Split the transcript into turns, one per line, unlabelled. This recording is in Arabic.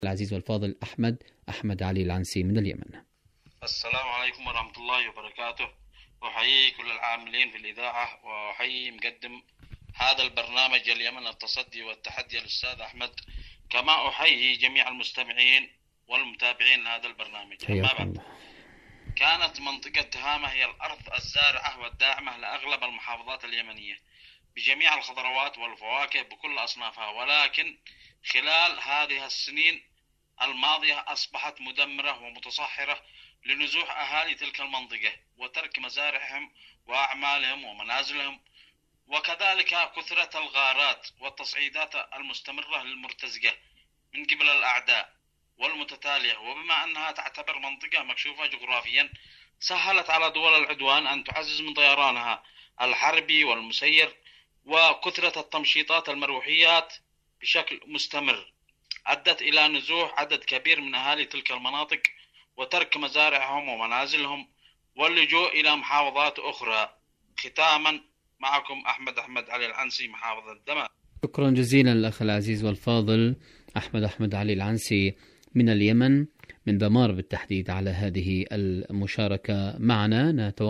العزيز والفاضل أحمد علي العنسي من اليمن.
السلام عليكم ورحمة الله وبركاته. أحيي كل العاملين في الإذاعة وأحيي مقدم هذا البرنامج اليمن التصدي والتحدي الأستاذ أحمد، كما أحيي جميع المستمعين والمتابعين لهذا البرنامج. أما بعد، كانت منطقة تهامة هي الأرض الزارعة والداعمة لأغلب المحافظات اليمنية بجميع الخضروات والفواكه بكل أصنافها، ولكن خلال هذه السنين الماضية أصبحت مدمرة ومتصحرة لنزوح أهالي تلك المنطقة وترك مزارعهم وأعمالهم ومنازلهم، وكذلك كثرة الغارات والتصعيدات المستمرة للمرتزقة من قبل الأعداء والمتتالية. وبما أنها تعتبر منطقة مكشوفة جغرافيا، سهلت على دول العدوان أن تعزز من طيرانها الحربي والمسير، وكثرة التمشيطات المروحيات بشكل مستمر أدت إلى نزوح عدد كبير من أهالي تلك المناطق وترك مزارعهم ومنازلهم واللجوء إلى محافظات أخرى. ختاما، معكم أحمد علي العنسي، محافظة دمام.
شكرا جزيلا الأخ العزيز والفاضل أحمد علي العنسي من اليمن، من دمار بالتحديد، على هذه المشاركة معنا.